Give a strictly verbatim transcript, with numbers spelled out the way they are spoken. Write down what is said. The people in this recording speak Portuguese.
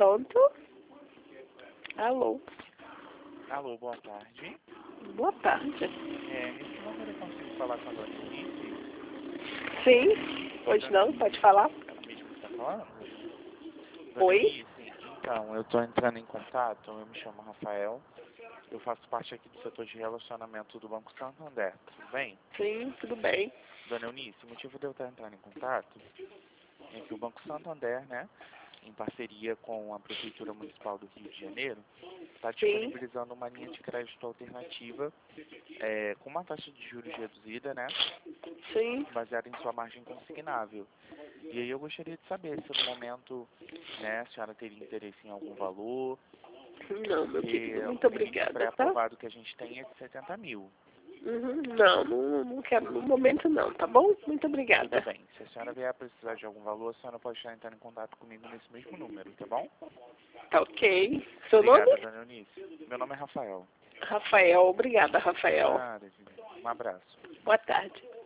Pronto? Alô? Alô, boa tarde. Boa tarde. É, nesse número eu consigo falar com a dona Eunice? Sim? Hoje não? Pode falar? Ela mesma que está falando? Dona Oi? Eunice, então, eu estou entrando em contato, eu me chamo Rafael, eu faço parte aqui do setor de relacionamento do Banco Santander, tudo bem? Sim, tudo bem. Dona Eunice, o motivo de eu estar entrando em contato é que o Banco Santander, né, em parceria com a Prefeitura Municipal do Rio de Janeiro, está Sim, disponibilizando uma linha de crédito alternativa é, com uma taxa de juros reduzida, né, sim. baseada em sua margem consignável. E aí eu gostaria de saber se no momento, né, a senhora teria interesse em algum valor, Não, meu porque querido, muito o limite obrigada, tá? pré-aprovado que a gente tem é de setenta mil. Uhum. Não, não, não quero no momento não, tá bom? Muito obrigada. Tudo bem, se a senhora vier a precisar de algum valor, a senhora pode estar entrando em contato comigo nesse mesmo número, tá bom? Tá ok. Seu Obrigada, nome? dona Eunice. Meu nome é Rafael. Rafael. Obrigada, Rafael. Nada, gente. Um abraço. Boa tarde.